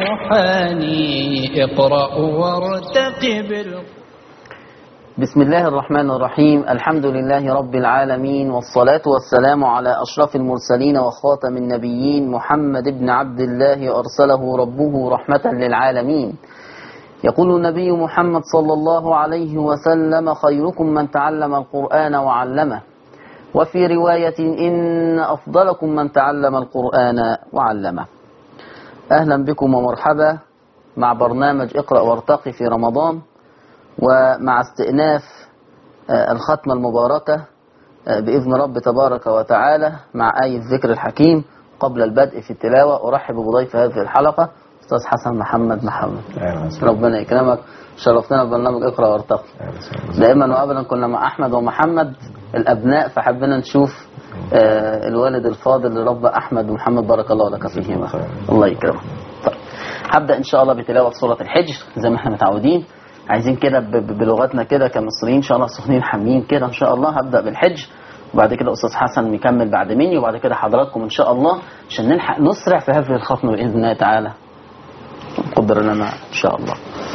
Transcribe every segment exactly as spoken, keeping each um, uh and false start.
روحاني اقرأ وارتقب. بسم الله الرحمن الرحيم. الحمد لله رب العالمين، والصلاة والسلام على أشرف المرسلين وخاتم النبيين محمد بن عبد الله أرسله ربه رحمة للعالمين. يقول النبي محمد صلى الله عليه وسلم: خيركم من تعلم القرآن وعلمه. وفي رواية: إن أفضلكم من تعلم القرآن وعلمه. أهلا بكم ومرحبا مع برنامج اقرأ وارتقي في رمضان، ومع استئناف الختمة المباركة بإذن رب تبارك وتعالى مع آية الذكر الحكيم. قبل البدء في التلاوة أرحب بضيف هذه الحلقة أستاذ حسن محمد محمد. ربنا يكرمك، شرفتنا ببرنامج اقرأ وارتقي. دائما وأبدا كنا مع أحمد ومحمد الأبناء، فحبنا نشوف آه الوالد الفاضل اللي ربى أحمد ومحمد، بارك الله لك فيهما. الله يكرمك. طيب هبدأ إن شاء الله بتلاوة سورة الحجر زي ما احنا متعودين، عايزين كده بلغتنا كده كمصريين إن شاء الله سخنين حامين كده إن شاء الله. هبدأ بالحجر وبعد كده أستاذ حسن مكمل بعد مني، وبعد كده حضراتكم إن شاء الله عشان نلحق نسرع في هذه الختمة بإذن الله تعالى، قدر لنا إن شاء الله.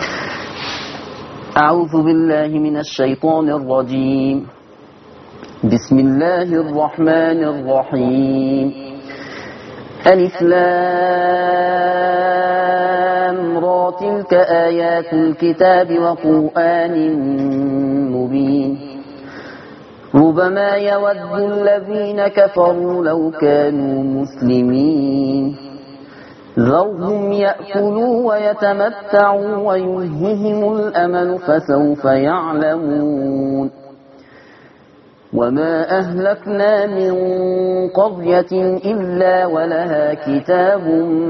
أعوذ بالله من الشيطان الرجيم. بسم الله الرحمن الرحيم. ألف لام را تلك آيات الكتاب وقرآن مبين. ربما يود الذين كفروا لو كانوا مسلمين. ذرهم يأكلوا ويتمتعوا ويلههم الأمل فسوف يعلمون. وما أهلكنا من قرية إلا ولها كتاب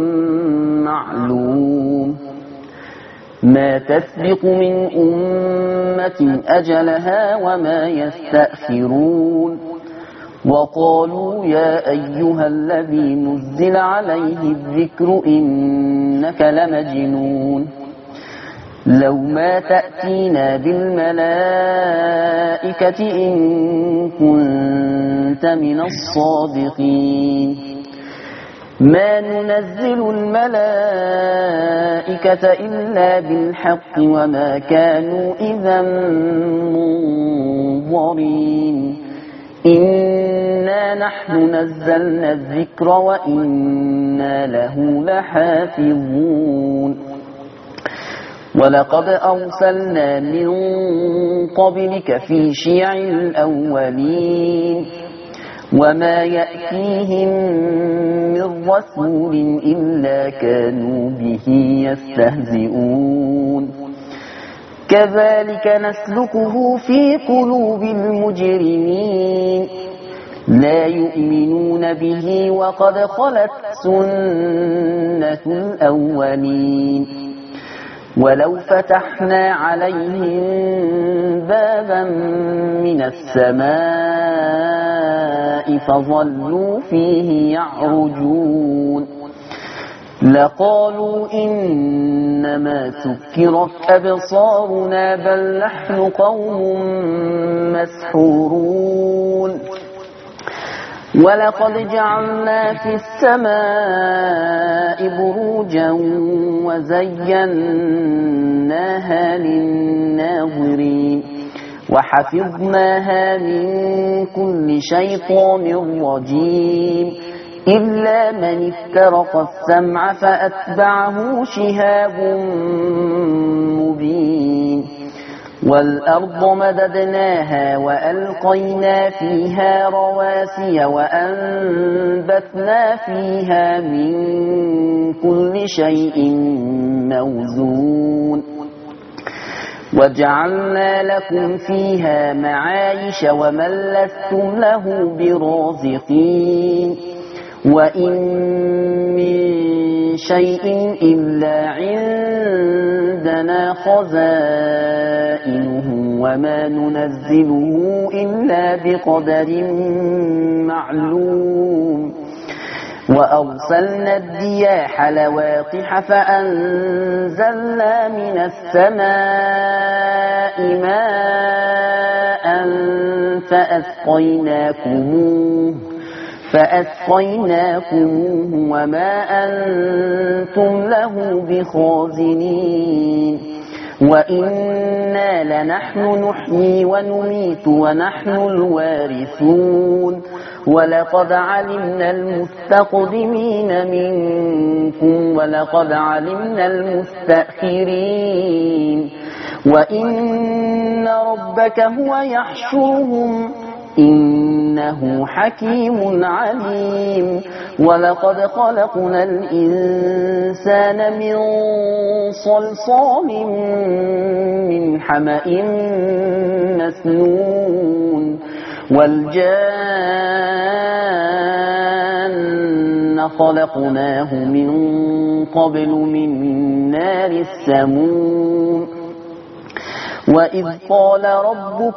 معلوم. ما تسبق من أمة أجلها وما يستأخرون. وقالوا يا أيها الذي نزل عليه الذكر إنك لمجنون. لو ما تأتينا بالملائكة إن كنت من الصادقين. ما ننزل الملائكة إلا بالحق وما كانوا إذا منظرين. إنا نحن نزلنا الذكر وإنا له لحافظون. ولقد أرسلنا من قبلك في شيع الأولين. وما يأتيهم من رسول إلا كانوا به يستهزئون. كذلك نسلكه في قلوب المجرمين. لا يؤمنون به وقد خلت سنة الأولين. ولو فتحنا عليهم بابا من السماء فظلوا فيه يعرجون لقالوا إنما سكرت أبصارنا بل نحن قوم مسحورون. ولقد جعلنا في السماء بروجا وزيناها للناظرين. وحفظناها من كل شيطان رجيم إلا من افترق السمع فأتبعه شهاب مبين. والأرض مددناها وألقينا فيها رواسي وأنبتنا فيها من كل شيء موزون. وجعلنا لكم فيها معايش ومن لستم له برازقين. وإن من شيء إلا عندنا خزائنه وما ننزله إلا بقدر معلوم. وأرسلنا الرياح لواقح فأنزلنا من السماء ماء فأسقيناكموه فأسقيناكموه وما أنتم له بخازنين وإنا لنحن نحيي ونميت ونحن الوارثون ولقد علمنا المستقدمين منكم ولقد علمنا المستأخرين وإن ربك هو يحشرهم إنه حكيم عليم ولقد خلقنا الإنسان من صلصال من حمأ مسنون والجان خلقناه من قبل من نار السموم وإذ قال ربك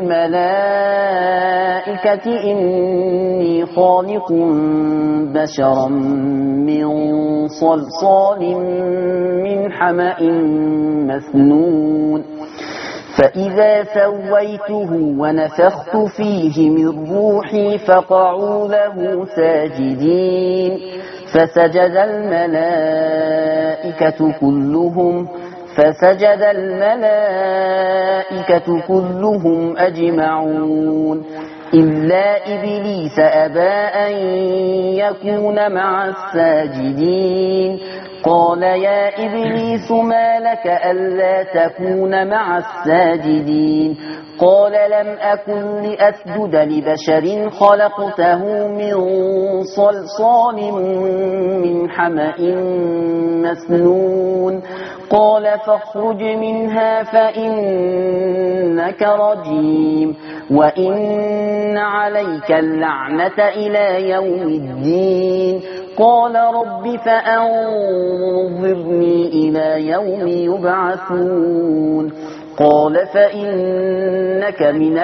للملائكة إني خالق بشرا من صلصال من حمأ مسنون فإذا سويته ونفخت فيه من روحي فقعوا له ساجدين فسجد الملائكة كلهم فسجد الملائكة كلهم أجمعون إلا إبليس أبى أن يكون مع الساجدين قال يا إبليس ما لك ألا تكون مع الساجدين قال لم أكن لأسجد لبشر خلقته من صلصال من حمأ مسنون قال فاخرج منها فإنك رجيم وإن عليك اللعنة إلى يوم الدين قال رب فأنظرني إلى يوم يبعثون قال فإنك من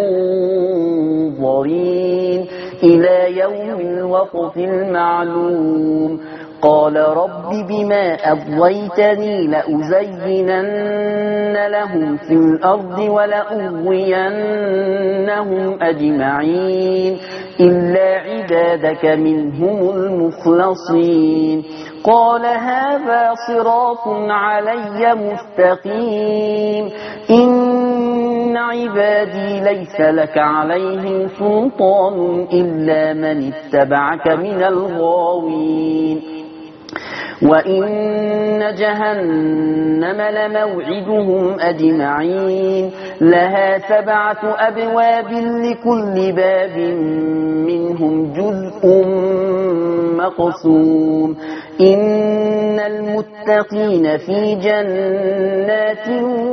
المنظرين إلى يوم الوقت المعلوم قال رب بما أغويتني لأزينن لهم في الأرض ولأغوينهم أجمعين إلا عبادك منهم المخلصين قال هذا صراط علي مستقيم إن عبادي ليس لك عليهم سلطان إلا من اتبعك من الغاوين وإن جهنم لموعدهم أجمعين لها سبعة أبواب لكل باب منهم جزء مقسوم إن المتقين في جنات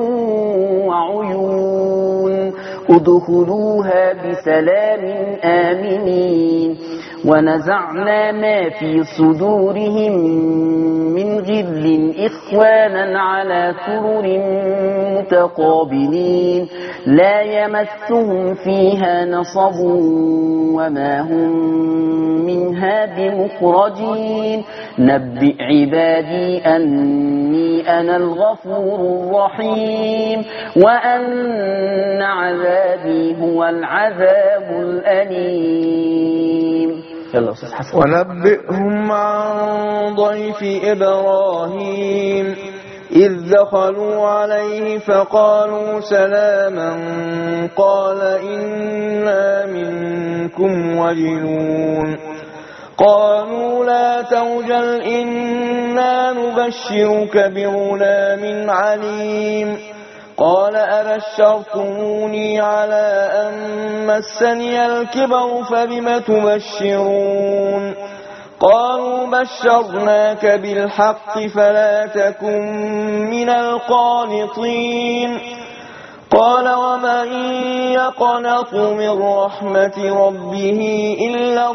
وعيون ادخلوها بسلام آمنين ونزعنا ما في صدورهم من غل إخوانا على سرر متقابلين لا يمسهم فيها نصب وما هم منها بمخرجين نبئ عبادي أني أنا الغفور الرحيم وأن عذابي هو العذاب الأليم. يلا أستاذ حسن. ونبئهم عن ضيف إبراهيم إذ دخلوا عليه فقالوا سلاما قال إنا منكم وجلون قالوا لا توجل إنا نبشرك بغلام عليم قال أبشرتموني على أن مسني الكبر فبم تبشرون قالوا بشرناك بالحق فلا تكن من القانطين قال ومن يقنط من رحمة ربه إلا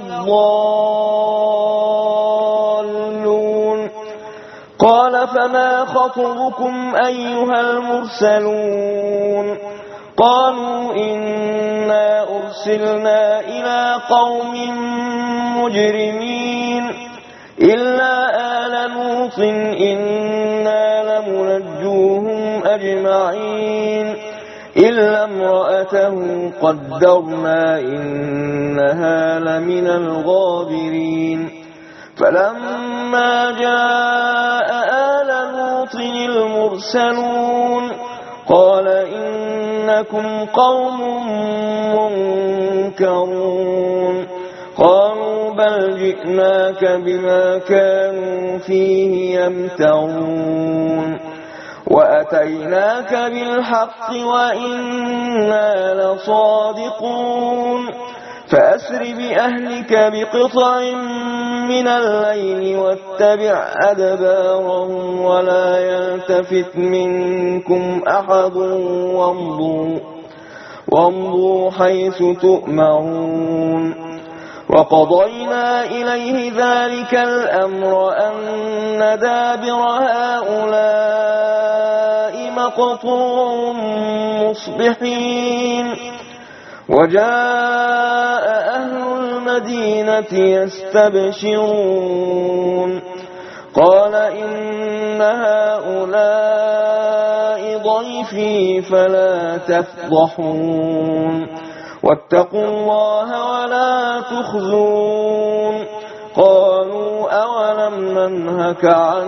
الضالون قال فما خطبكم أيها المرسلون قالوا إنا أرسلنا إلى قوم مجرمين إلا آل لوط إنا لمنجوهم أجمعين إلا امرأته قدرنا إنها لمن الغابرين فلما جاء آل لوط المرسلون قال إنكم قوم منكرون قالوا بل جئناك بما كانوا فيه يمترون وأتيناك بالحق وإنا لصادقون فأسر بأهلك بقطع من الليل واتبع أدبارهم ولا يلتفت منكم أحد وامضوا, وامضوا حيث تؤمرون وقضينا إليه ذلك الأمر أن دابر هؤلاء مقطوع مصبحين وجاء أهل المدينة يستبشرون قال إن هؤلاء ضيفي فلا تفضحون واتقوا الله ولا تخزون قالوا أولم ننهك عن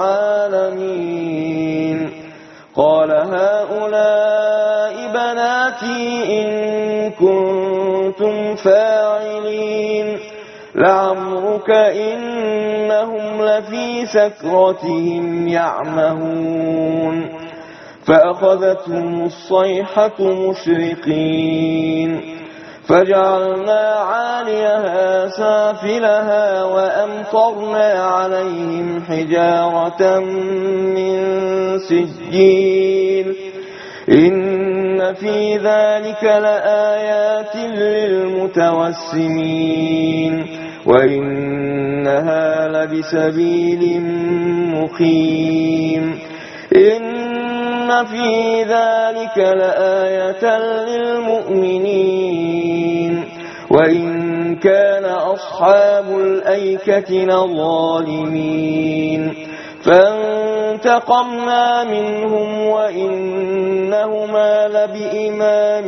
العالمين قال هؤلاء بناتي إن كنتم فاعلين لعمرك إنهم لفي سكرتهم يعمهون فأخذتهم الصيحة مشرقين فجعلنا عاليها سافلها وأمطرنا عليهم حجارة من سجيل إن في ذلك لآيات للمتوسمين وإنها لبسبيل مقيم إن في ذلك لآية للمؤمنين وإن كان أصحاب الأيكة لظالمين فانتقمنا منهم وإنهما لبإمام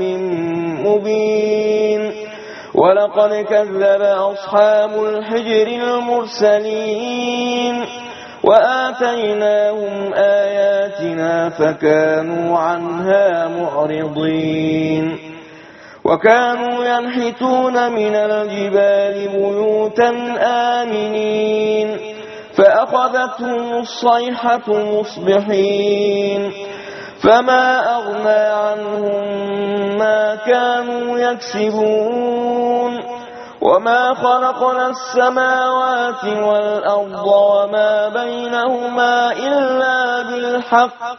مبين ولقد كذب أصحاب الحجر المرسلين وآتيناهم آياتنا فكانوا عنها معرضين وكانوا ينحتون من الجبال بيوتا آمنين فأخذتهم الصيحة مصبحين فما أغنى عنهم ما كانوا يكسبون وما خلقنا السماوات والأرض وما بينهما إلا بالحق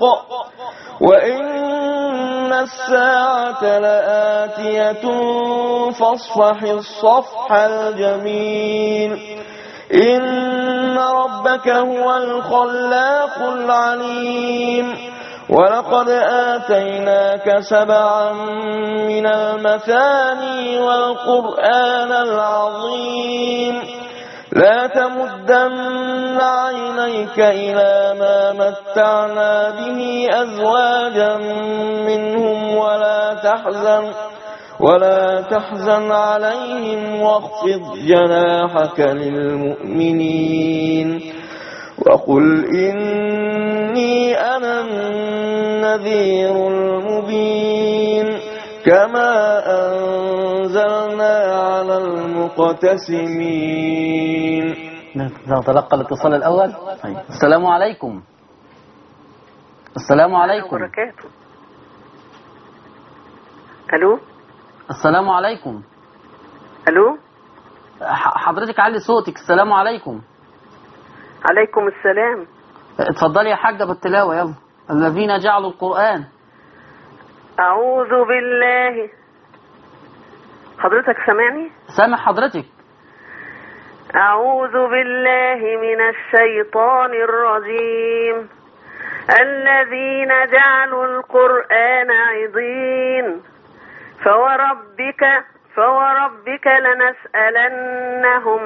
وإن الساعة لآتية فاصفح الصفح الجميل إن ربك هو الخلاق العليم ولقد آتيناك سبعا من المثاني والقرآن العظيم لا تمدن عينيك إلى ما متعنا به أزواجا منهم ولا تحزن ولا تحزن عليهم واخفض جناحك للمؤمنين وقل إني أنا النذير المبين كما أنزلنا على المقتسمين. نتلقى الاتصال الأول. السلام عليكم. السلام عليكم. ألو. السلام عليكم. ألو. حضرتك علي صوتك. السلام عليكم. عليكم السلام. اتفضلي يا حاجة بالتلاوة يلا. الذين جعلوا القرآن. أعوذ بالله. حضرتك سامعني؟ سامع حضرتك. أعوذ بالله من الشيطان الرجيم. الذين جعلوا القرآن عضين فوربك فوربك لنسألنهم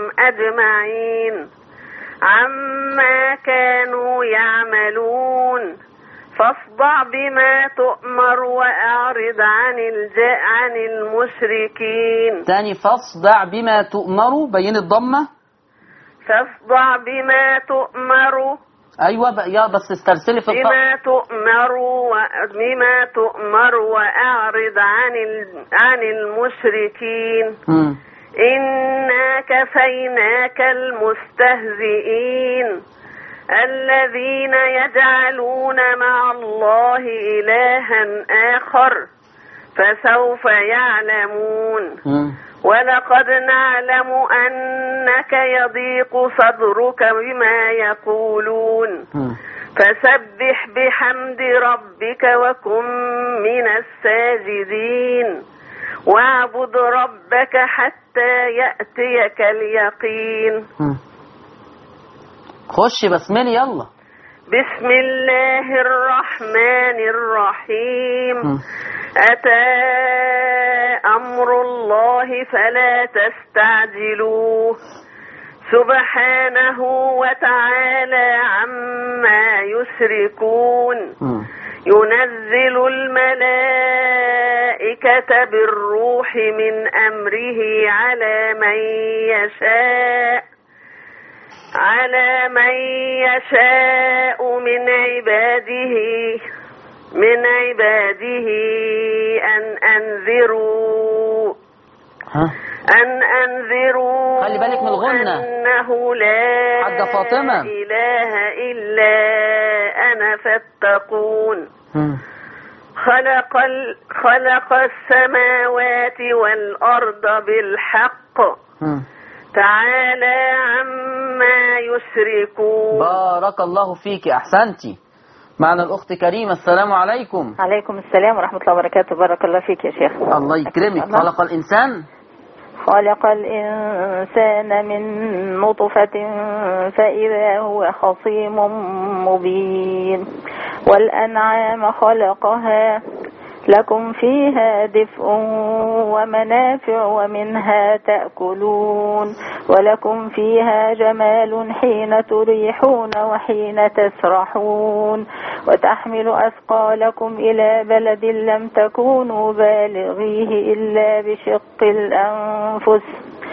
أجمعين عما كانوا يعملون فاصدع بما تؤمر وأعرض عن الج... عن المشركين. تاني فاصدع بما تؤمر، بين الضمة. فاصدع بما تؤمر. أيوة بقى يا بس استرسلي في الطاء. بما تؤمر و... بما تؤمر وأعرض عن ال... عن المشركين. م. إنا كفيناك المستهزئين الذين يجعلون مع الله إلها آخر فسوف يعلمون. م. ولقد نعلم أنك يضيق صدرك بما يقولون م. فسبح بحمد ربك وكن من الساجدين واعبد ربك حتى يأتيك اليقين. م. خش بسملي يلا. بسم الله الرحمن الرحيم. م. أتى أمر الله فلا تستعجلوه سبحانه وتعالى عما يشركون. م. ينزل الملائكة بالروح من أمره على من يشاء على من يشاء من عباده من عباده أن أنذروا ها أن أنذروا خلي بالك من الغنة. أنه لا حاجة فاطمة. إله إلا أنا فاتقون. م. خلق ال... خلق السماوات والأرض بالحق م. تعالى عما يشركون. بارك الله فيك، أحسنتي. معنا الأخت كريمة. السلام عليكم. عليكم السلام ورحمة الله وبركاته. بارك الله فيك يا شيخ. الله يكرمك. خلق الإنسان خلق الإنسان من نطفة فإذا هو خصيم مبين والأنعام خلقها لكم فيها دفء ومنافع ومنها تأكلون ولكم فيها جمال حين تريحون وحين تسرحون وتحمل أثقالكم إلى بلد لم تكونوا بالغيه إلا بشق الأنفس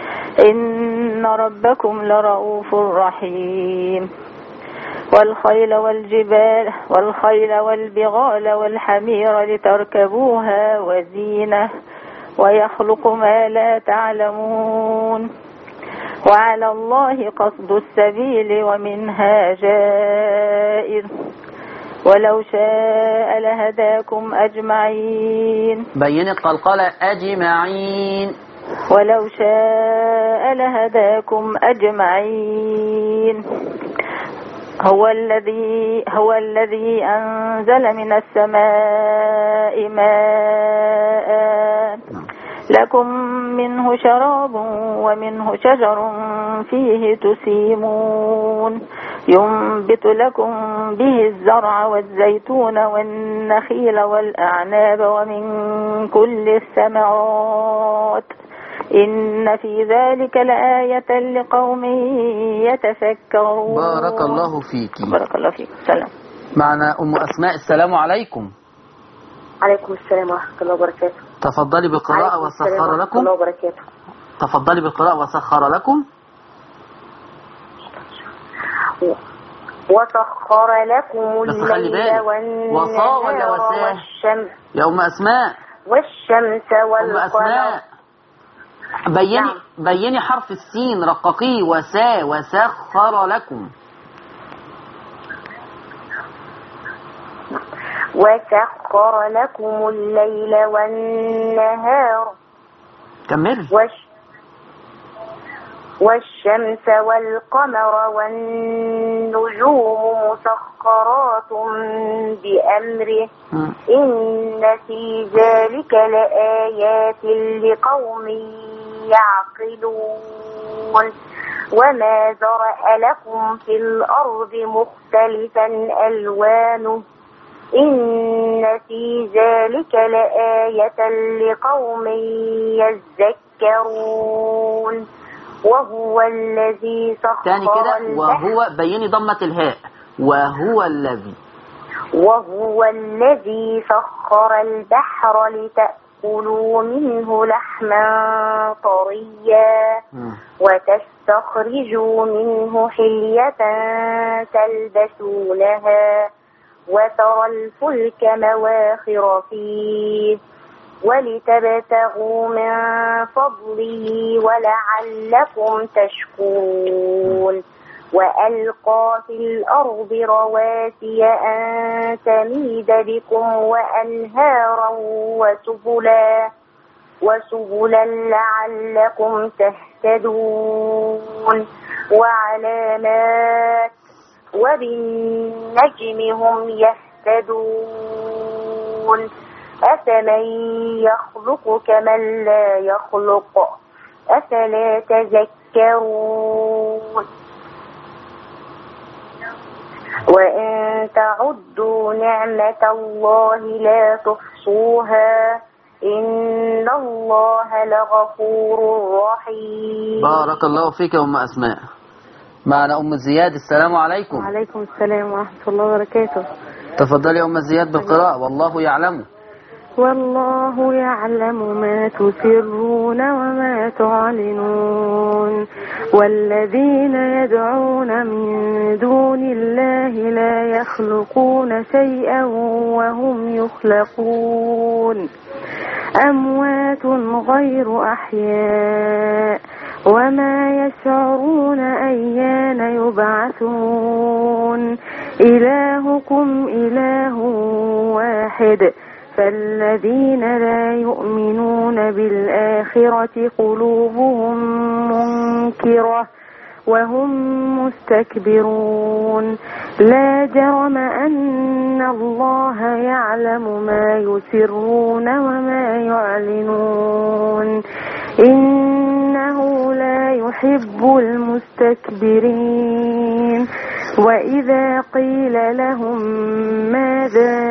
إن ربكم لرؤوف رحيم. والخيل والجبال والخيل والبغال والحمير لتركبوها وزينة ويخلق ما لا تعلمون وعلى الله قصد السبيل ومنها جائر ولو شاء لهداكم أجمعين. بين القلقلة أجمعين. ولو شاء لهداكم أجمعين. هو الذي هو الذي أنزل من السماء ماء لكم منه شراب ومنه شجر فيه تسيمون ينبت لكم به الزرع والزيتون والنخيل والأعناب ومن كل الثمرات إن في ذلك لآية لقوم يتفكرون. بارك الله فيك. بارك الله فيك. سلام. معنا أم أسماء. السلام عليكم. عليكم السلام ورحمة الله وبركاته. تفضلي بالقراءة وسخر لكم. الله وبركاته. تفضلي بالقراءة وسخر لكم. وسخر لكم الليل والنهار والشمس. يا أم أسماء. والشمس والقمر. أم أسماء بيني نعم. بيني حرف السين رققيه. وسا وسخر لكم. وسخر لكم الليل والنهار. كمل. وش والشمس والقمر والنجوم مسخرات بأمره م. إن في ذلك لآيات لقوم يعقلون وما ذرأ لكم في الأرض مختلفا ألوانه إن في ذلك لآية لقوم يذكرون وهو الذي سخر تاني كده. وهو بيني ضمة الهاء. وهو الذي وهو الذي سخر البحر لتأكلوا منه لحما طريا وتستخرجوا منه حلية تلبسونها وترى الفلك مواخر فيه ولتبتغوا من فضله ولعلكم تشكرون وألقى في الأرض رواسي أن تميد بكم وأنهارا وسبلا وسبلا لعلكم تهتدون وعلامات وبالنجم هم يهتدون أفمن يخلق كمن لا يخلق أفلا تذكرون وإن تعدوا نعمة الله لا تحصوها إن الله لغفور رحيم. بارك الله فيك يا أم أسماء. معنا أم زياد. السلام عليكم. وعليكم السلام ورحمة الله وبركاته. تفضلي يا أم زياد بالقراءة. والله يعلم والله يعلم ما تسرون وما تعلنون والذين يدعون من دون الله لا يخلقون شيئا وهم يخلقون أموات غير أحياء وما يشعرون أيان يبعثون إلهكم إله واحد فالذين لا يؤمنون بالآخرة قلوبهم منكرة وهم مستكبرون لا جرم أن الله يعلم ما يسرون وما يعلنون إنه لا يحب المستكبرين وإذا قيل لهم ماذا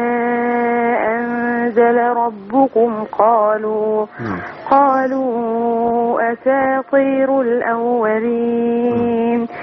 أنزل ربكم قالوا قالوا أساطير الأولين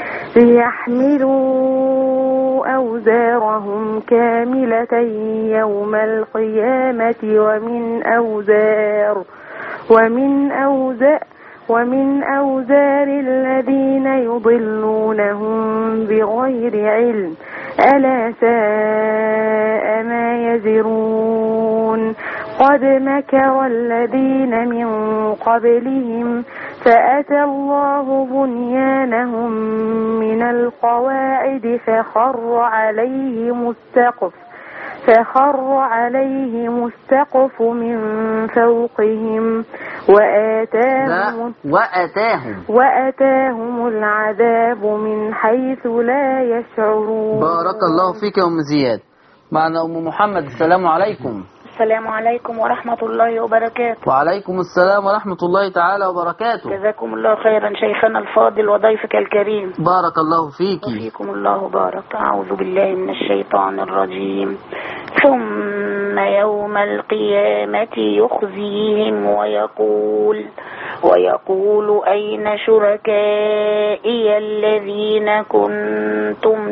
ليحملوا أوزارهم كاملة يوم القيامة ومن أوزار ومن أوزار ومن أوزار الذين يضلونهم بغير علم ألا ساء ما يزرون قد مكر الذين من قبلهم فأتى الله بنيانهم من القواعد فخر عليهم السقف فخر عليهم السقف من فوقهم وآتاهم وآتاهم وآتاهم العذاب من حيث لا يشعرون. بارك الله فيك يا أم زياد. معنا أم محمد. السلام عليكم. السلام عليكم ورحمة الله وبركاته. وعليكم السلام ورحمة الله تعالى وبركاته. جزاكم الله خيرا شيخنا الفاضل وضيفك الكريم. بارك الله فيك. وفيكم الله بارك. أعوذ بالله من الشيطان الرجيم. ثم يوم القيامة يخزيهم ويقول ويقول أين شركائي الذين كنتم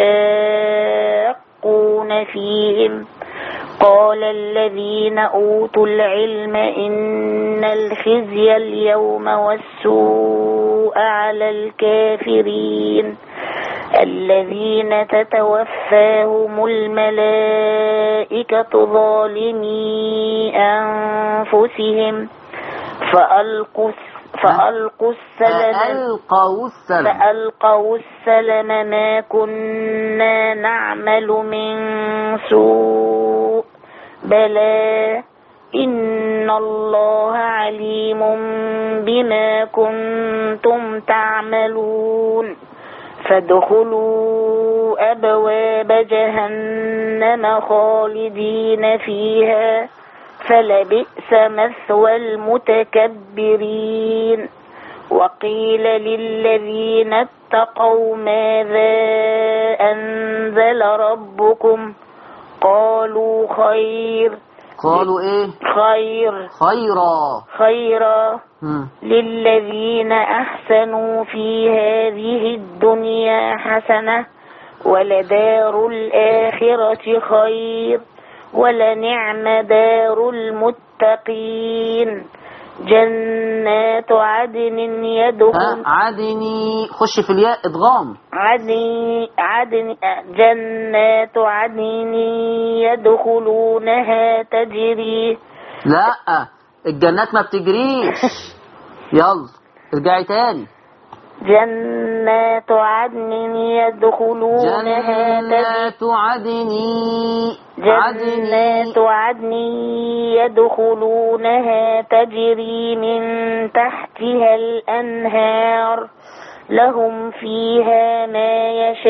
تشاقون فيهم قال الذين أوتوا العلم إن الخزي اليوم والسوء على الكافرين الذين تتوفاهم الملائكة ظالمي أنفسهم فألقوا فألقوا السلم فألقوا السلم فألقوا السلم ما كنا نعمل من سوء بلى إن الله عليم بما كنتم تعملون فادخلوا أبواب جهنم خالدين فيها فلبئس مثوى المتكبرين وقيل للذين اتقوا ماذا أنزل ربكم قالوا خير قالوا ايه خير خيرا خيرا مم. للذين أحسنوا في هذه الدنيا حسنة ولدار الآخرة خير ولنعم دار المتقين جنات عدن يدخل عدني خش في الياء ادغام عدن عدن جنات عدن يدخلونها تجري. لا الجنات ما بتجريش. يلا ارجعي تاني. جنات عدن يدخلونها جنات عدن جنات عدن يدخلونها تجري من تحتها الأنهار لهم فيها ما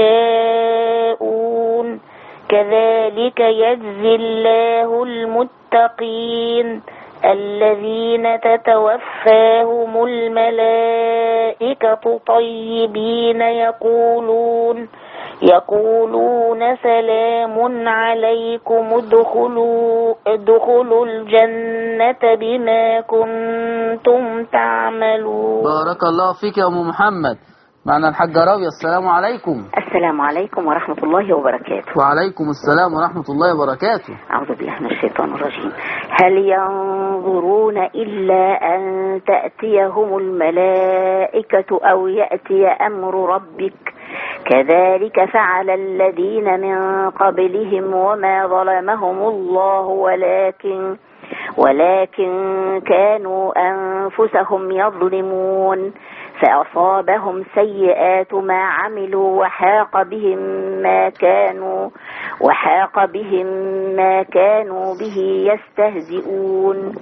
يشاءون كذلك يجزي الله المتقين الذين تتوفاهم الملائكة طيبين يقولون يقولون سلام عليكم ادخلوا ادخلوا الجنة بما كنتم تعملون. بارك الله فيك يا أم محمد. معنا الحاجة راوية. السلام عليكم. السلام عليكم ورحمة الله وبركاته. وعليكم السلام ورحمة الله وبركاته. أعوذ بالله من الشيطان الرجيم. هل ينظرون إلا أن تأتيهم الملائكة أو يأتي أمر ربك كذلك فعل الذين من قبلهم وما ظلمهم الله ولكن ولكن كانوا أنفسهم يظلمون فأصابهم سيئات ما عملوا وحاق بهم ما كانوا وحاق بهم ما كانوا به يستهزئون.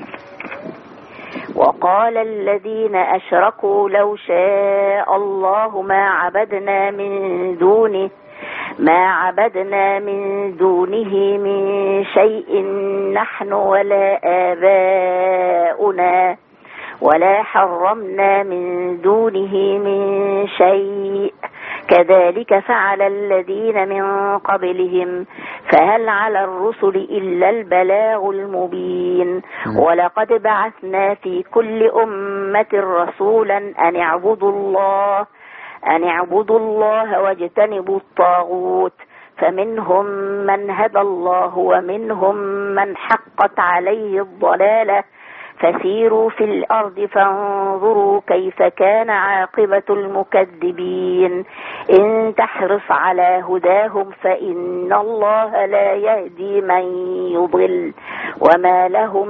وقال الذين أشركوا لو شاء الله ما عبدنا من دونه ما عبدنا من دونه من شيء نحن ولا آباؤنا ولا حرمنا من دونه من شيء كذلك فعل الذين من قبلهم فهل على الرسل إلا البلاغ المبين. ولقد بعثنا في كل أمة رسولا أن اعبدوا الله أن اعبدوا الله واجتنبوا الطاغوت فمنهم من هدى الله ومنهم من حقت عليه الضلالة فسيروا في الأرض فانظروا كيف كان عاقبة المكذبين. إن تحرص على هداهم فإن الله لا يهدي من يضل وما لهم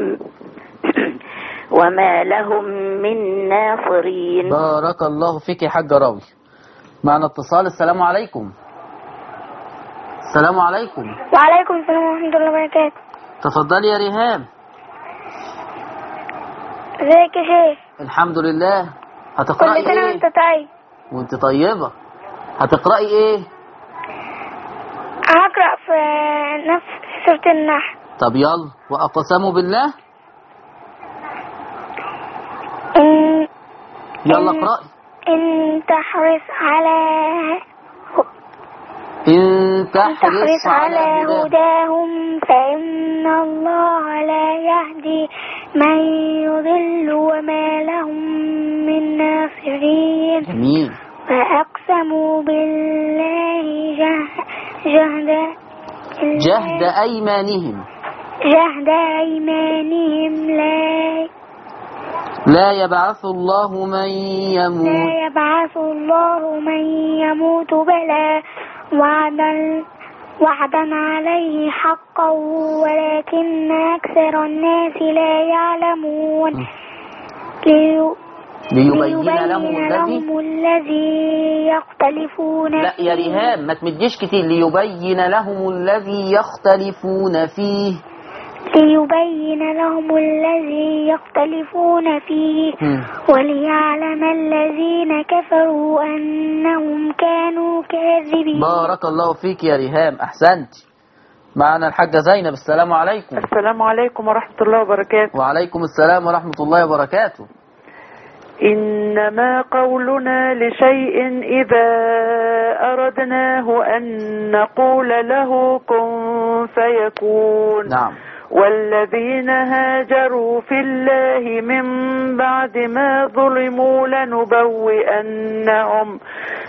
وما لهم من ناصرين. بارك الله فيك يا حاج راوي. معنا اتصال. السلام عليكم. السلام عليكم. وعليكم السلام ورحمة الله وبركاته. تفضلي يا ريهام. ازيك يا شيخ؟ الحمد لله. هتقرأي ايه؟ كل سنة وانت طيب. وانت طيبة. هتقرأي ايه؟ هقرأ في نفس سورة النحل. طب يلا. وأقسموا بالله. إن يلا إن اقرأي. إن تحرص على إن تحرص على هداهم فإن الله لا يهدي من يضل وما لهم من ناصرين. جميل. فأقسموا بالله جهد جهد أيمانهم جهد أيمانهم لا لا يبعث الله من يموت لا يبعث الله من يموت بلى وعدا وعدا عليه حقا ولكن أكثر الناس لا يعلمون. ليبين, ليبين لهم, لهم الذي يختلفون لا فيه. يا ريهام ما تمديش كتير. ليبين لهم الذي يختلفون فيه ليبين لهم الذي يختلفون فيه م. وليعلم الذين كفروا أنهم كانوا كاذبين. بارك الله فيك يا ريهام. أحسنت. معنا الحاجة زينب. السلام عليكم. السلام عليكم ورحمة الله وبركاته. وعليكم السلام ورحمة الله وبركاته. إنما قولنا لشيء إذا أردناه أن نقول له كن فيكون. نعم. والذين هاجروا في الله من بعد ما ظلموا لنبوئنهم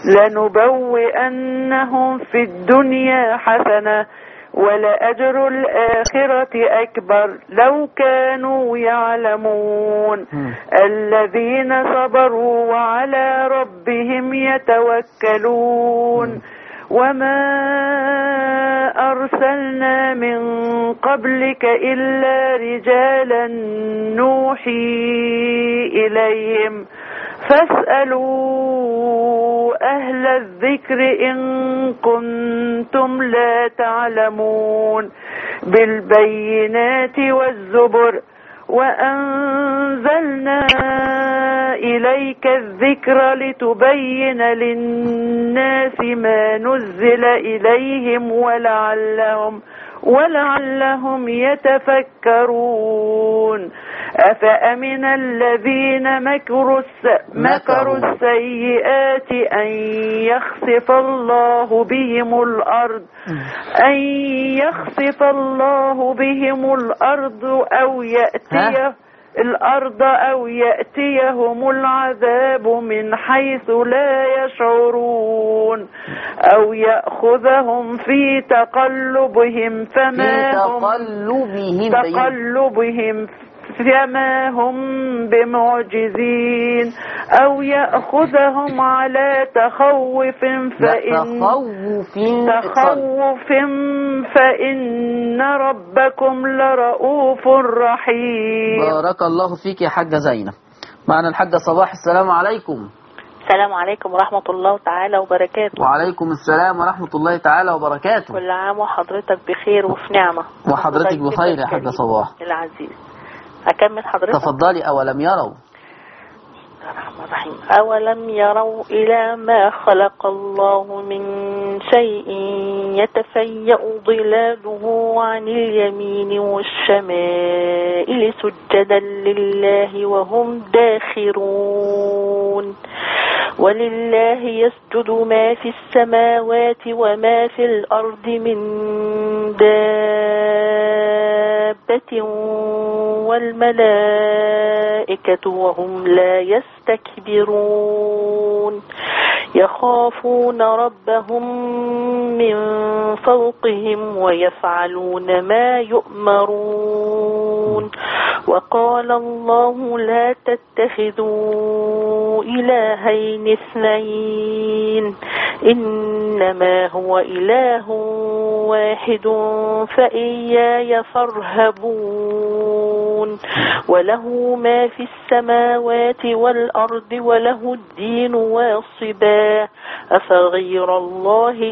لنبوئنهم في الدنيا حسنة ولأجر الآخرة أكبر لو كانوا يعلمون الذين صبروا وعلى ربهم يتوكلون وما أرسلنا من قبلك إلا رجالا نوحي إليهم فاسألوا أهل الذكر إن كنتم لا تعلمون بالبينات والزبر وأنزلنا إليك الذكر لتبين للناس ما نزل إليهم ولعلهم ولعلهم يتفكرون أفأمن الذين مكروا مكروا السيئات أن يخسف الله بهم الأرض أن يخسف الله بهم الأرض أو يأتيه الأرض أو يأتيهم العذاب من حيث لا يشعرون أو يأخذهم في تقلبهم فما هم تقلبهم, تقلبهم فما هم بمعجزين أو يأخذهم على تخوف فإن تخوف فإن ربكم لرؤوف رحيم. بارك الله فيك يا حاجة زينب. معنا الحاجة صباح. السلام عليكم. السلام عليكم ورحمة الله تعالى وبركاته. وعليكم السلام ورحمة الله تعالى وبركاته. كل عام وحضرتك بخير وفي نعمة. وحضرتك بخير يا حاجة صباح العزيز. أكمل حضرتك. تفضلي. أولم يروا الرحمن الرحيم. أولم يروا إلى ما خلق الله من شيء يتفيأ ظلاله عن اليمين والشمائل سجدا لله وهم داخرون ولله يسجد ما في السماوات وما في الأرض من دابة والملائكة وهم لا يستكبرون يخافون ربهم من فوقهم ويفعلون ما يؤمرون وقال الله لا تتخذوا إلهين اثنين إنما هو إله واحد فإياي فارهبون وله ما في السماوات والأرض وله الدين واصبا أفغير الله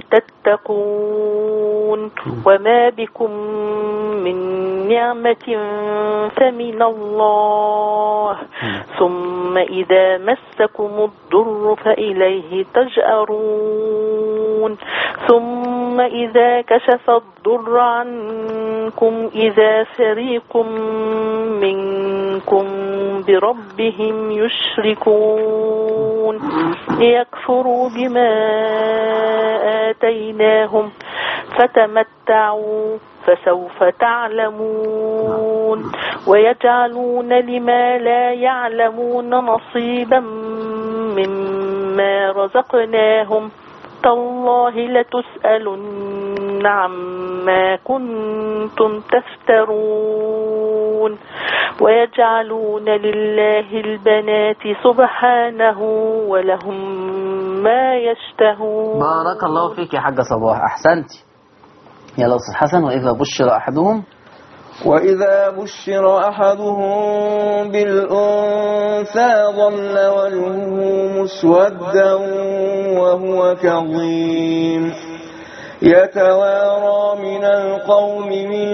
تتقون وما بكم من نعمة فمن الله ثم إذا مسكم الضر فإليه تجأرون ثم إذا كشف الضر عنكم إذا فريق منكم بربهم يشركون ليكفروا بما آتيناهم فتمتعوا فسوف تعلمون ويجعلون لما لا يعلمون نصيبا مما رزقناهم تالله لتسألن عما كنتم تفترون ويجعلون لله البنات سبحانه ولهم ما يشتهون. بارك الله فيك يا حاجة صباح. أحسنتي. يلا أستاذ حسن. وإذا بشر أحدهم وإذا بشر أحدهم بالأنثى ظل وجهه مسودا وهو كظيم يتوارى من القوم من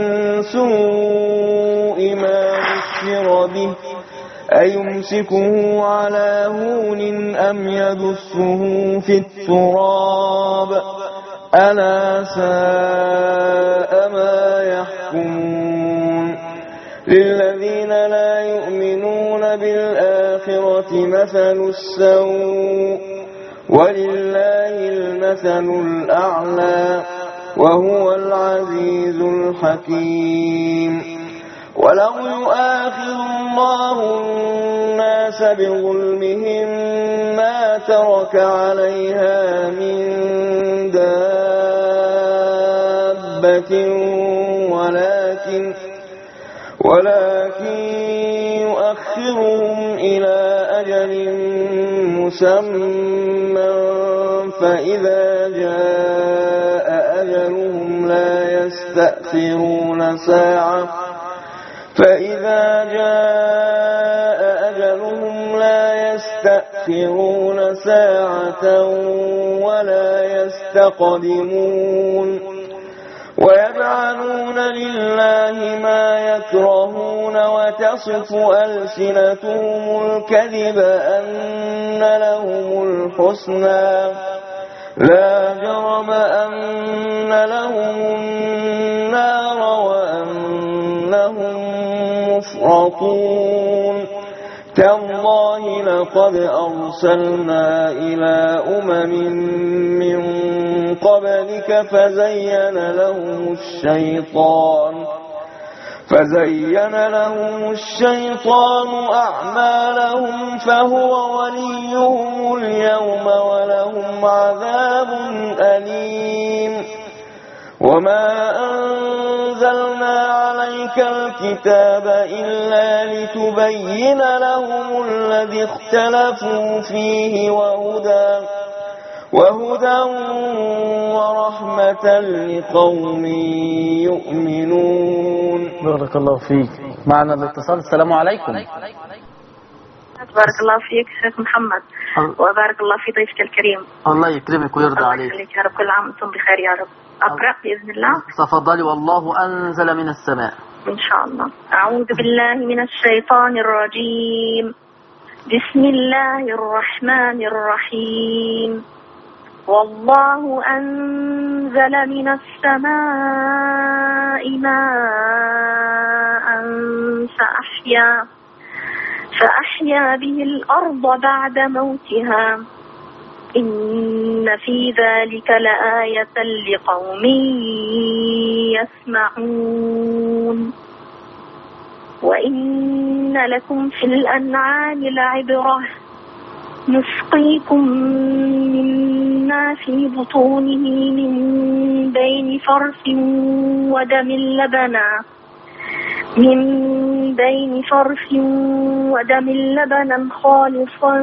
سوء ما بشر به أيمسكه على هون أم يدسه في التراب ألا ساء ما يحكمون للذين لا يؤمنون بالآخرة مثل السوء ولله المثل الأعلى وهو العزيز الحكيم ولو يؤاخذ الله الناس بظلمهم ما ترك عليها من دابة ولكن ولكن يؤخرهم إلى أجل مسمى فإذا جاء أجلهم لا يستأخرون ساعة فإذا جاء أجلهم لا يستأخرون ساعة ولا يستقدمون ويجعلون لله ما يكرهون وتصف ألسنتهم الكذب أن لهم الحسنى لا جرم أن لهم النار وأنهم مفرطون تالله لقد أرسلنا إلى أمم من قبلك فزين لهم الشيطان فزين لهم الشيطان أعمالهم فهو وليهم اليوم ولهم عذاب أليم وما أنزلنا عليك الكتاب إلا لتبين لهم الذي اختلفوا فيه وهدى وهدى ورحمة لقوم يؤمنون. بارك الله فيك. معنا الاتصال. السلام عليكم. بارك الله فيك شيخ محمد وبارك الله في ضيفك الكريم. الله يكرمك ويرضى عليك. الله يا رب كل عام وانتم بخير يا رب. أقرأ بإذن الله. تفضلي. والله أنزل من السماء. إن شاء الله. أعوذ بالله من الشيطان الرجيم. بسم الله الرحمن الرحيم. والله أنزل من السماء ماء فأحيا فأحيا به الأرض بعد موتها إن في ذلك لآية لقوم يسمعون وإن لكم في الأنعام لعبرة نسقيكم مما في بطونه من بين فرث ودم لبنا من بين فرث ودم لبنا خالصا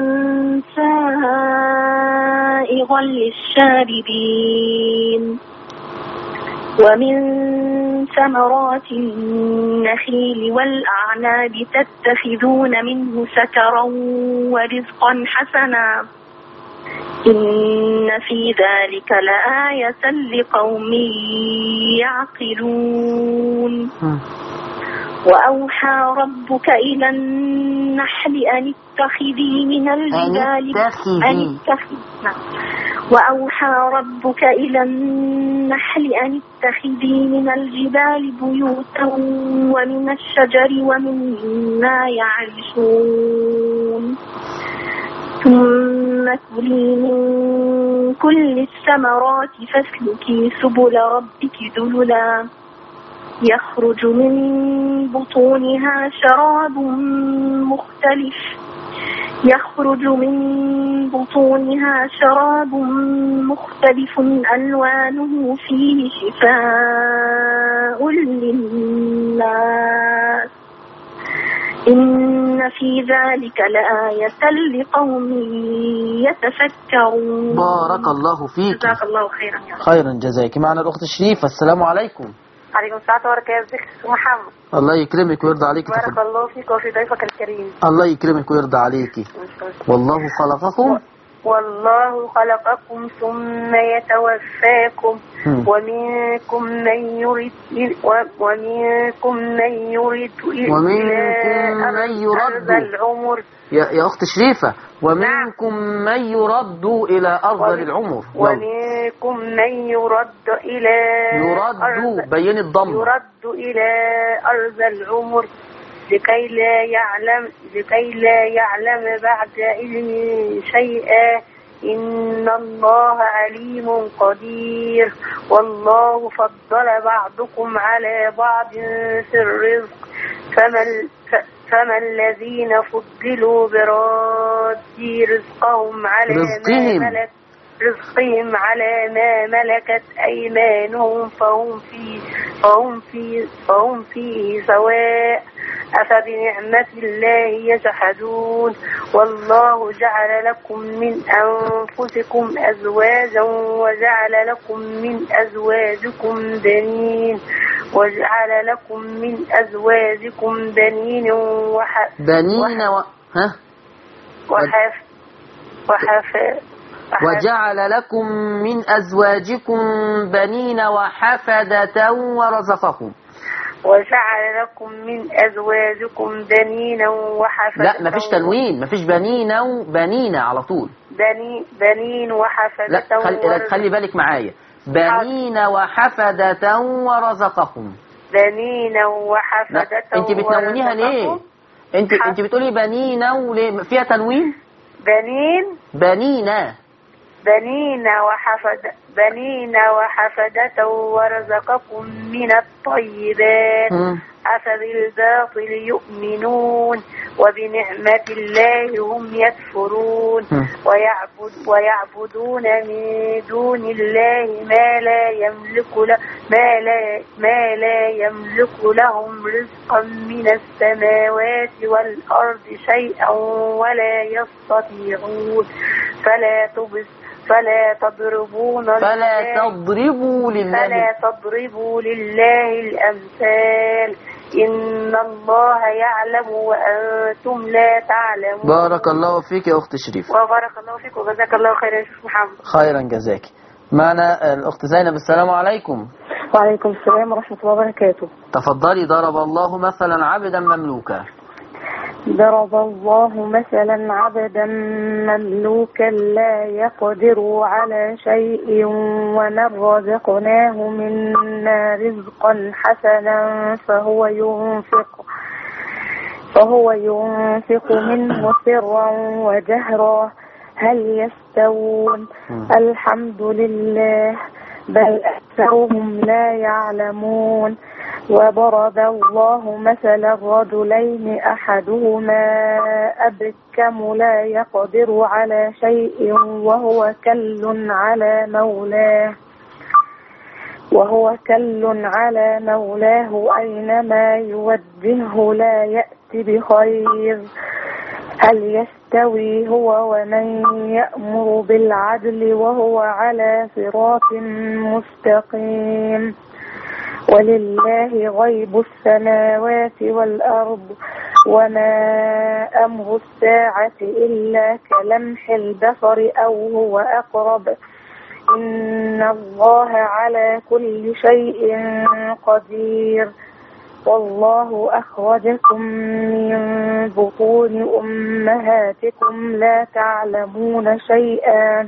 سائغا للشاربين ومن ثمرات النخيل والأعناب تتخذون منه سكرا ورزقا حسنا إن في ذلك لآية لقوم يعقلون. وأوحى ربك إلى النحل أن اتخذي من الجبال أن اتخذي وأوحى ربك إلى النحل أن اتخذي من الجبال بيوتا ومن الشجر ومما يعرشون ثم كلي من كل الثمرات فاسلكي سبل ربك ذللا يخرج من بطونها شراب مختلف يخرج من بطونها شراب مختلف ألوانه فيه شفاء للناس إن في ذلك لآية لقوم يتفكرون. بارك الله فيك. جزاك الله خيرا يا رب. خيرا جزاك. معنا الأخت الشريفة. السلام عليكم. عليكم السلام ورحمة الله وبركاته. محمد. الله يكرمك ويرضى عليك. بارك الله فيك وفي ضيفك الكريم. الله يكرمك ويرضى عليك. والله خلقكم والله خلقكم ثم يتوفاكم ومنكم من يرد ومنكم من يرد ومنكم من يرد العمر. يا, يا أخت شريفة. ومنكم من يرد إلى أرض العمر. ومنكم من يرد إلى يرد بين الضم يرد إلى أرض العمر لكي لا يعلم لكي لا يعلم بعد علم شيئا إن الله عليم قدير والله فضل بعضكم على بعض في الرزق فما, فما الذين فضلوا براد رزقهم على رزقهم. ما ملك رزقهم على ما ملكت أيمانهم فهم فيه فهم فيه فهم فيه سواء أفبنعمة الله يجحدون والله جعل لكم من أنفسكم أزواجا وجعل لكم من أزواجكم بنين وجعل لكم من أزواجكم بنين وح بنين و... ها وحف وحف وجعل لكم من أزواجكم بنين وحفدة ورزقكم وجعل لكم من أزواجكم بنين وحفدة لا مفيش تنوين مفيش بنين وبنين على طول بني بنين وحفدة لا خلي, خلي بالك معايا بنين وحفدة ورزقكم بنين وحفدة انت بتنونيها ليه انت انت بتقولي بنين وليه فيها تنوين بنين بنين بنين وحفد بنين وحفدة ورزقكم من الطيبات أفبالباطل يؤمنون وبنعمة الله هم يكفرون ويعبد ويعبدون من دون الله ما لا يملك له ما لا ما لا يملك لهم رزقا من السماوات والأرض شيئا ولا يستطيعون فلا تبص فلا تضربون فلا تضربوا لله فلا تضربوا لله الأمثال إن الله يعلم وأنتم لا تعلمون. بارك الله فيك يا أخت شريف. وبارك الله فيك وجزاك الله خيرا يا شيخ محمد. خيرا جزاك. معنا الأخت زينب. السلام عليكم. وعليكم السلام ورحمة الله وبركاته. تفضلي. ضرب الله مثلا عبدا مملوكا. ضرب الله مثلا عبدا مملوكا لا يقدر على شيء ومن رزقناه منا رزقا حسنا فهو ينفق فهو ينفق منه سرا وجهرا هل يستوون الحمد لله بل أكثرهم لا يعلمون. وضرب الله مثلا رجلين أحدهما أبكم لا يقدر على شيء وهو كل على مولاه وهو كل على مولاه أينما يوجهه لا يأتي بخير هل يستوي هو ومن يأمر بالعدل وهو على صراط مستقيم. ولله غيب السماوات والأرض وما أمر الساعة إلا كلمح البصر أو هو أقرب إن الله على كل شيء قدير. والله أخرجكم من بطون أمهاتكم لا تعلمون شيئا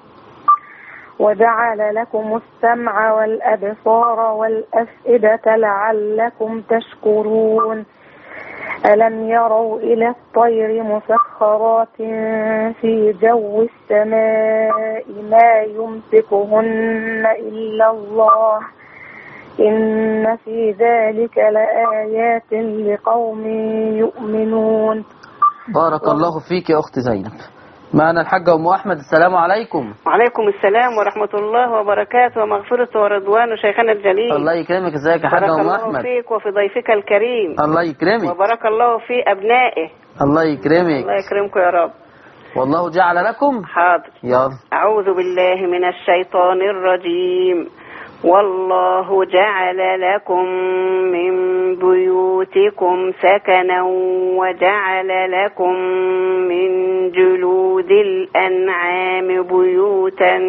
وجعل لكم السمع والأبصار والأفئدة لعلكم تشكرون. ألم يروا إلى الطير مسخرات في جو السماء ما يمسكهن إلا الله إن في ذلك لآيات لقوم يؤمنون. بارك الله فيك يا أخت زينب. معنا الحاجة أم أحمد. السلام عليكم. وعليكم السلام ورحمة الله وبركاته ومغفرة ورضوان شيخنا الجليل. الله يكرمك. ازيك يا حاجة أم أحمد؟ بارك الله فيك وفي ضيفك الكريم. الله يكرمك. وبارك الله في أبنائه. الله يكرمك. الله يكرمكم يا رب. والله جعل لكم. حاضر. يلا. أعوذ بالله من الشيطان الرجيم. والله جعل لكم من بيوتكم سكنا وجعل لكم من جلود الأنعام بيوتا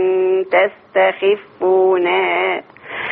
تستخفونها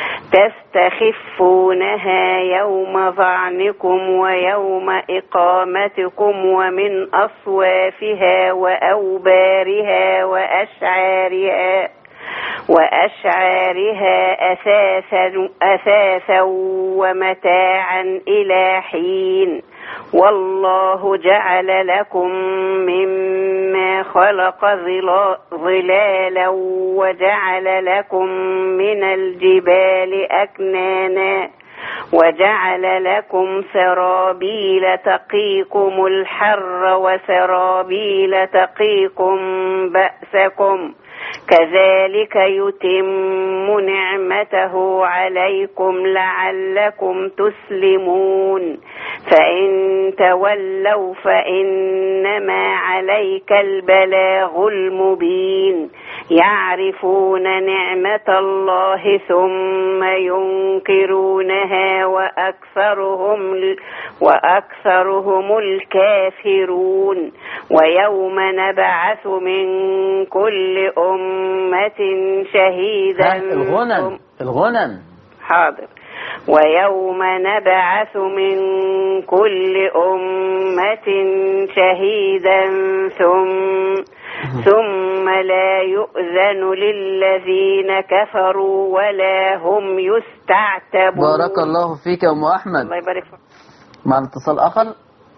تستخفونها يوم ظعنكم ويوم إقامتكم ومن أصوافها وأوبارها وأشعارها وأشعارها أثاثا, أثاثا ومتاعا إلى حين والله جعل لكم مما خلق ظلا- ظلالا وجعل لكم من الجبال أكنانا وجعل لكم سرابيل تقيكم الحر وسرابيل تقيكم بأسكم كذلك يتم نعمته عليكم لعلكم تسلمون فإن تولوا فإنما عليك البلاغ المبين يعرفون نعمة الله ثم ينكرونها وأكثرهم وأكثرهم الكافرون ويوم نبعث من كل أمة شهيدا الغنن الغنن حاضر ويوم نبعث من كل أمة شهيدا ثم ثم لا يؤذن للذين كفروا ولا هم يستعتبون. بارك الله فيك يا أم أحمد. الله يبارك فيك. مع اتصال آخر.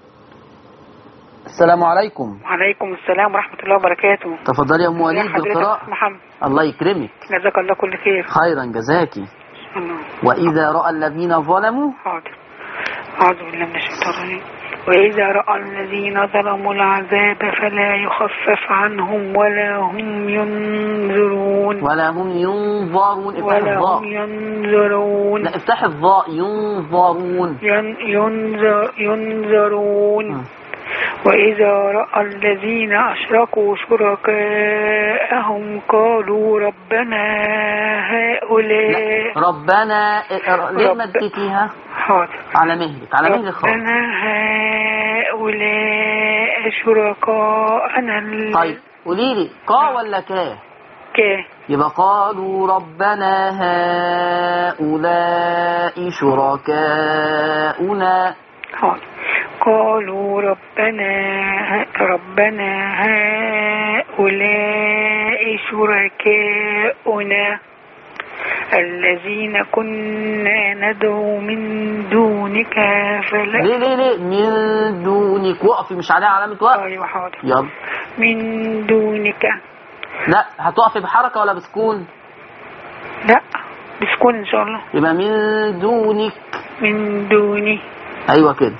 السلام عليكم. وعليكم السلام ورحمة الله وبركاته. تفضلي يا أم وليد بالقراءة. محمد. الله يكرمك. جزاك الله كل خير. خيرا جزاكي. الله. وإذا رأى الذين ظلموا. حاضر. أعوذ بالله من الشيطان الرجيم. وإذا رأى الذين ظلموا العذاب فلا يخفف عنهم ولا هم ينذرون. ولا هم ينظرون. ولا هم ينذرون. لا افتح الضاء ينظرون. ين ينذر ينذرون. وإذا رأى الذين أشركوا شركاءهم قالوا ربنا هؤلاء. ربنا ليه مدتيها؟ حاضر. على مهلك على مهلك خالص. ربنا هؤلاء شركاءنا. طيب قولي لي قا ولا كا؟ كا. يبقى قالوا ربنا هؤلاء شركاؤنا. حاضر. قالوا ربنا ربنا هؤلاء شركاؤنا الذين كنا ندعو من دونك فلا. ليه ليه ليه من دونك؟ وقفي مش عليها علامة وقف. ايوه حاضر. يلا. من دونك. لا هتقفي بحركة ولا بسكون؟ لا بسكون ان شاء الله. يبقى من دونك. من دوني. ايوه كده.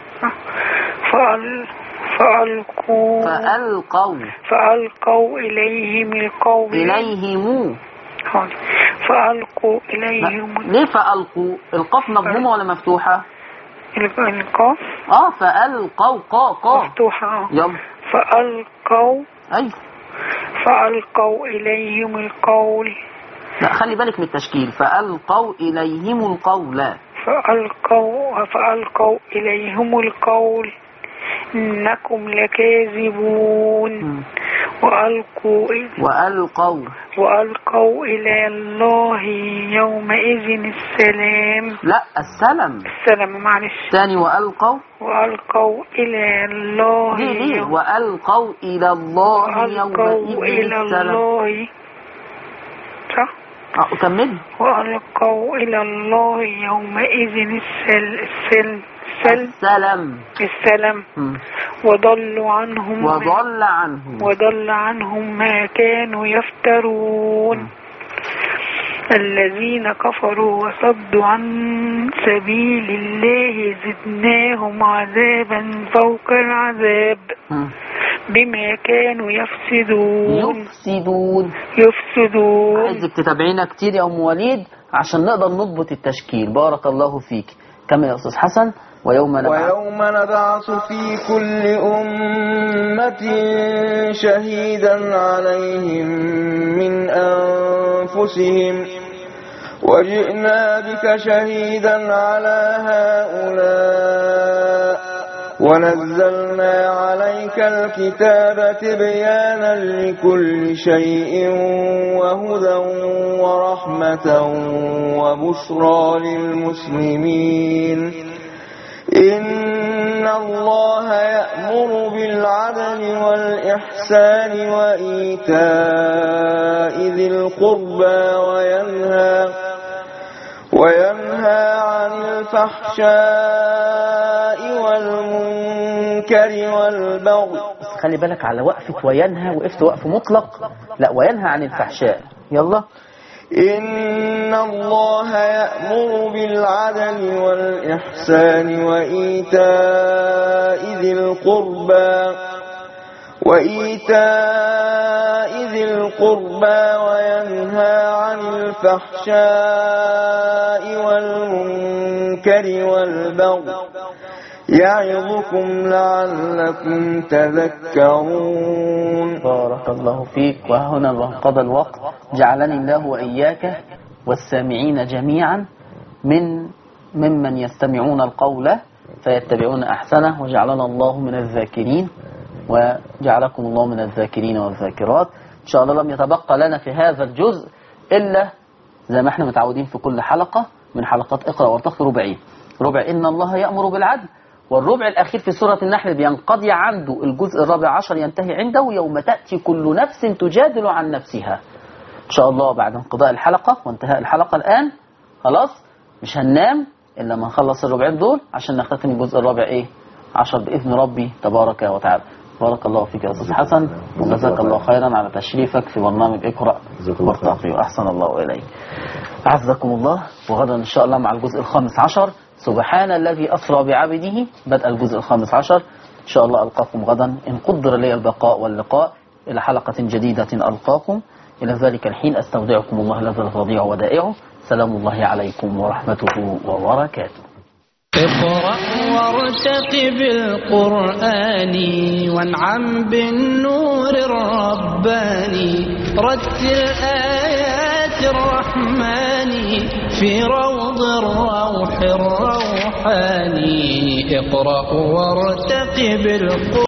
فأل فألقوا فألقوا فألقوا إليهم القول. إليهم. حاضر. فألقوا إليهم. ليه فألقوا؟ القاف مضمومة ولا مفتوحة؟ القاف اه فألقوا قا قا مفتوحة. يلا. فألقوا. أيوة. فألقوا إليهم القول. لا خلي بالك من التشكيل. فألقوا إليهم القول. فألقوا فألقوا إليهم القول إنكم لكاذبون. وألقوا وألقوا وألقوا إلى الله يومئذ السلام. لا السلام. السلام معلش. ثاني وألقوا. وألقوا إلى الله. ليه ليه؟ وألقوا إلى الله وألقوا إلى الله. صح. اه كمل. وألقوا إلى الله يومئذ السل السل السل السلام السلام. م. وضلوا عنهم وضل عنهم وضل عنهم ما كانوا يفترون. م. الذين كفروا وصدوا عن سبيل الله زدناهم عذابا فوق العذاب. م. بما كانوا يفسدون يفسدون يفسدون. عايزك تتابعينا كتير يا أم وليد عشان نقدر نضبط التشكيل. بارك الله فيك. كمل يا أستاذ حسن. ويوم نبعث ويوم نبعث في كل أمة شهيدا عليهم من أنفسهم وجئنا بك شهيدا على هؤلاء ونزلنا عليك الكتاب تبيانا لكل شيء وهدى ورحمة وبشرى للمسلمين. إن الله يأمر بالعدل والإحسان وإيتاء ذي القربى وينهى وينهى عن الفحشاء والمنكر المنكر والبغي. خلي بالك على وقفة وينهى، وقفت وقف مطلق، لا وينهى عن الفحشاء. يلا. إن الله يأمر بالعدل والإحسان وإيتاء ذي القربى وإيتاء ذي القربى وينهى عن الفحشاء والمنكر والبغي يعظكم لعلكم تذكرون. بارك الله فيك. وهنا انقضى الوقت. جعلني الله وإياك والسامعين جميعا من ممن يستمعون القول فيتبعون أحسنه، وجعلنا الله من الذاكرين وجعلكم الله من الذاكرين والذاكرات. إن شاء الله لم يتبقى لنا في هذا الجزء إلا زي ما احنا متعودين في كل حلقة من حلقات اقرأ وارتقي ربعين. ربع إن الله يأمر بالعدل، والربع الأخير في سورة النحل بينقضي عنده الجزء الرابع عشر، ينتهي عنده يوم تأتي كل نفس تجادل عن نفسها. إن شاء الله بعد انقضاء الحلقة وانتهاء الحلقة الآن خلاص مش هننام إلا ما نخلص الربعين دول عشان نختتم الجزء الرابع إيه عشر بإذن ربي تبارك وتعالى. بارك الله فيك يا أستاذ حسن، وجزاك الله خيرا على تشريفك في برنامج اقرأ وارتقي، وأحسن الله إليك. أعزكم الله. وغدا إن شاء الله مع الجزء الخامس عشر. سبحان الذي أسرى بعبده، بدء الجزء الخامس عشر. إن شاء الله ألقاكم غدا إن قدر لي البقاء واللقاء إلى حلقة جديدة ألقاكم. إلى ذلك الحين أستودعكم الله الذي لا تضيع ودائعه. سلام الله عليكم ورحمته وبركاته. اقرأ وارتقب بالقرآن وانعم بالنور الرباني، رتل آيات الرحمن في روض الروح الروحاني. اقرأ وارتقب بالقرآن.